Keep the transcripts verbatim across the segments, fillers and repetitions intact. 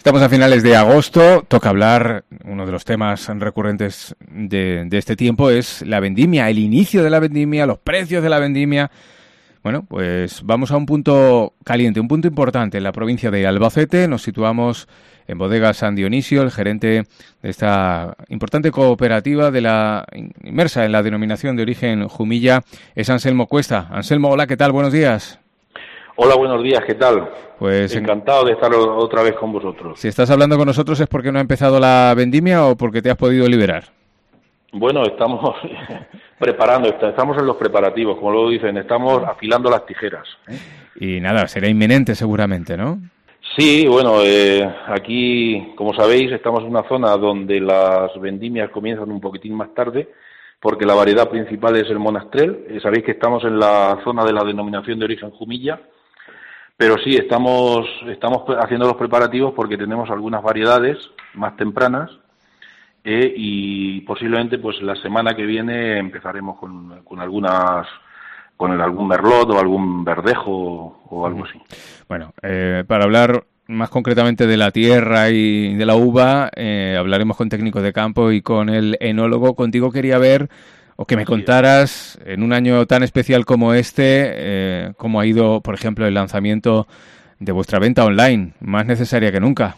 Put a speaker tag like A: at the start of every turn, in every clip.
A: Estamos a finales de agosto, toca hablar, uno de los temas recurrentes de, de este tiempo es la vendimia, el inicio de la vendimia, los precios de la vendimia. Bueno, pues vamos a un punto caliente, un punto importante en la provincia de Albacete. Nos situamos en Bodegas San Dionisio. El gerente de esta importante cooperativa de la inmersa en la denominación de origen Jumilla es Anselmo Cuesta. Anselmo, hola, ¿qué tal? Buenos días.
B: Hola, buenos días, ¿qué tal?
A: Pues
B: encantado de estar otra vez con vosotros.
A: Si estás hablando con nosotros, ¿es porque no ha empezado la vendimia o porque te has podido liberar?
B: Bueno, estamos preparando, estamos en los preparativos, como luego dicen, estamos afilando las tijeras.
A: Y nada, será inminente seguramente, ¿no?
B: Sí, bueno, eh, aquí, como sabéis, estamos en una zona donde las vendimias comienzan un poquitín más tarde, porque la variedad principal es el monastrell. Eh, sabéis que estamos en la zona de la denominación de origen Jumilla, pero sí, estamos, estamos haciendo los preparativos porque tenemos algunas variedades más tempranas eh, y posiblemente pues la semana que viene empezaremos con, con algunas, con el, algún merlot o algún verdejo o algo así.
A: Bueno, eh, para hablar más concretamente de la tierra y de la uva, eh, hablaremos con técnicos de campo y con el enólogo. Contigo quería ver o que me contaras, en un año tan especial como este, eh, cómo ha ido, por ejemplo, el lanzamiento de vuestra venta online, más necesaria que nunca.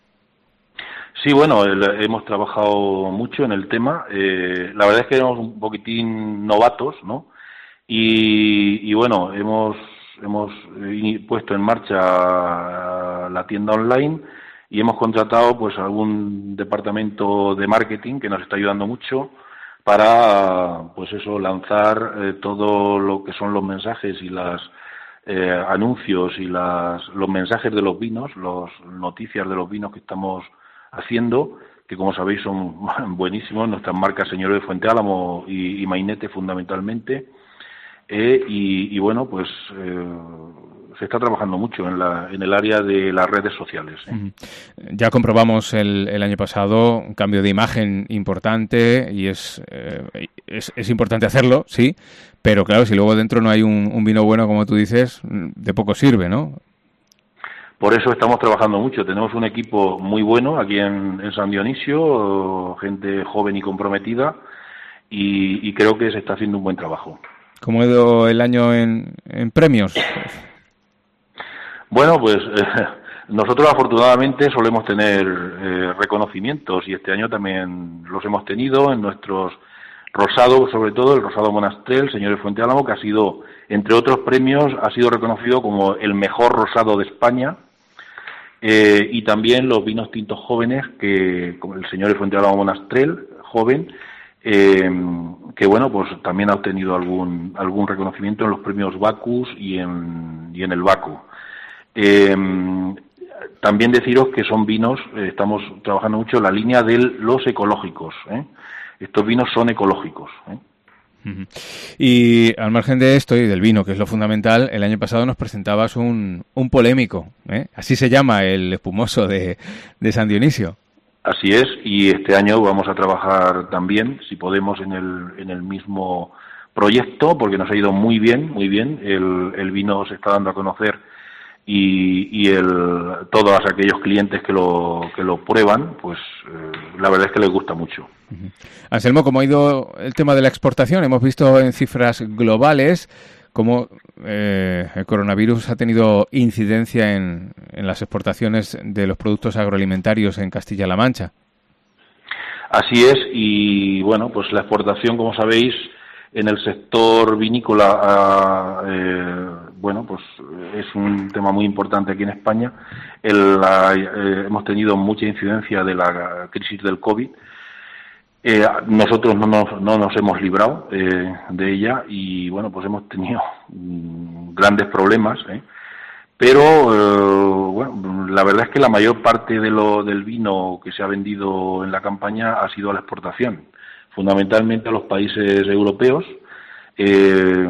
B: Sí, bueno, el, hemos trabajado mucho en el tema. Eh, la verdad es que éramos un poquitín novatos, ¿no? Y, y bueno, hemos, hemos puesto en marcha la tienda online y hemos contratado pues algún departamento de marketing que nos está ayudando mucho para, pues eso, lanzar eh, todo lo que son los mensajes y las eh, anuncios y las los mensajes de los vinos, las noticias de los vinos que estamos haciendo, que como sabéis son buenísimos, nuestras marcas Señores de Fuente Álamo y, y Mainete fundamentalmente, eh, y, y bueno, pues eh, se está trabajando mucho en, la, en el área de las redes sociales. ¿eh?
A: Ya comprobamos el, el año pasado un cambio de imagen importante y es, eh, es, es importante hacerlo, sí, pero claro, si luego dentro no hay un, un vino bueno, como tú dices, de poco sirve, ¿no?
B: Por eso estamos trabajando mucho. Tenemos un equipo muy bueno aquí en, en San Dionisio, gente joven y comprometida, y, y creo que se está haciendo un buen trabajo.
A: ¿Cómo ha ido el año en, en premios?
B: Bueno, pues eh, nosotros afortunadamente solemos tener eh, reconocimientos y este año también los hemos tenido en nuestros rosados, sobre todo el rosado Monastrell, Señores de Fuente Álamo, que ha sido, entre otros premios, ha sido reconocido como el mejor rosado de España, eh, y también los vinos tintos jóvenes, que como el Señor de Fuente Álamo Monastrell, joven, eh, que bueno, pues también ha obtenido algún algún reconocimiento en los premios Bacus y en, y en el Baco. Eh, también deciros que son vinos, eh, estamos trabajando mucho en la línea de los ecológicos, ¿eh? Estos vinos son ecológicos, ¿eh?
A: Uh-huh. Y al margen de esto y del vino, que es lo fundamental, el año pasado nos presentabas un, un polémico, ¿eh? Así se llama el espumoso de, de San Dionisio.
B: Así es, y este año vamos a trabajar también, si podemos, en el, en el mismo proyecto, porque nos ha ido muy bien, muy bien. El, el vino se está dando a conocer y, y el, todos aquellos clientes que lo, que lo prueban, pues eh, la verdad es que les gusta mucho.
A: Uh-huh. Anselmo, ¿cómo ha ido el tema de la exportación? Hemos visto en cifras globales cómo eh, el coronavirus ha tenido incidencia en, en las exportaciones de los productos agroalimentarios en Castilla-La Mancha.
B: Así es, y bueno, pues la exportación, como sabéis, en el sector vinícola, eh, bueno, pues es un tema muy importante aquí en España. El, la, eh, hemos tenido mucha incidencia de la crisis del COVID. Eh, nosotros no nos, no nos hemos librado eh, de ella y, bueno, pues hemos tenido mm, grandes problemas, ¿eh? Pero, eh, bueno, la verdad es que la mayor parte de lo, del vino que se ha vendido en la campaña ha sido a la exportación, fundamentalmente a los países europeos, eh,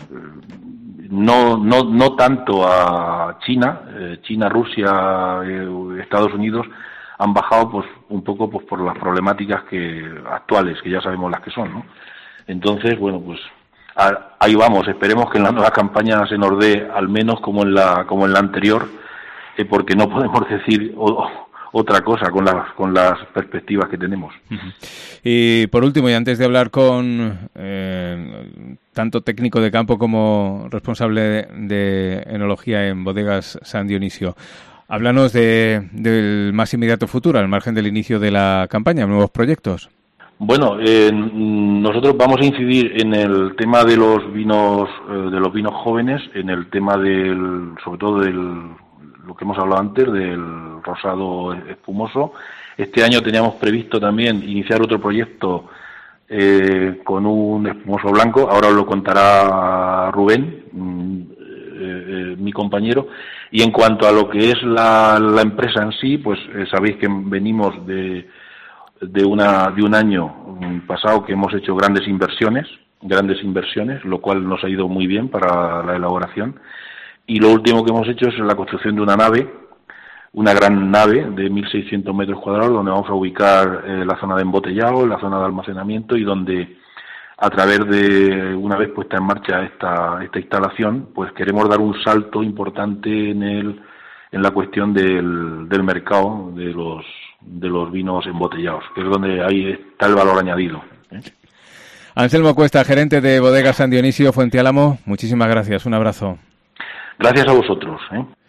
B: no, no, no tanto a China, eh, China, Rusia, eh, Estados Unidos, han bajado pues un poco pues por las problemáticas que actuales, que ya sabemos las que son, ¿no? Entonces, bueno, pues a, ahí vamos, esperemos que en la nueva campaña se nos dé al menos como en la como en la anterior, eh, porque no podemos decir o, otra cosa con las con las perspectivas que tenemos.
A: Uh-huh. Y por último, y antes de hablar con eh, tanto técnico de campo como responsable de, de enología en Bodegas San Dionisio, háblanos de, del más inmediato futuro, al margen del inicio de la campaña, nuevos proyectos.
B: Bueno, eh, nosotros vamos a incidir en el tema de los vinos, eh, de los vinos jóvenes, en el tema del, sobre todo del, lo que hemos hablado antes, del rosado espumoso. Este año teníamos previsto también iniciar otro proyecto eh, con un espumoso blanco. Ahora os lo contará Rubén, eh, eh, mi compañero. Y en cuanto a lo que es la, la empresa en sí, pues eh, sabéis que venimos de de una de un año pasado que hemos hecho grandes inversiones, grandes inversiones, lo cual nos ha ido muy bien para la elaboración. Y lo último que hemos hecho es la construcción de una nave, una gran nave de mil seiscientos metros cuadrados, donde vamos a ubicar eh, la zona de embotellado, la zona de almacenamiento, y donde a través de, una vez puesta en marcha esta esta instalación, pues queremos dar un salto importante en el en la cuestión del, del mercado de los de los vinos embotellados, que es donde ahí está el valor añadido, ¿eh?
A: Anselmo Cuesta, gerente de Bodegas San Dionisio, Fuente Álamo, muchísimas gracias, un abrazo.
B: Gracias a vosotros, ¿eh?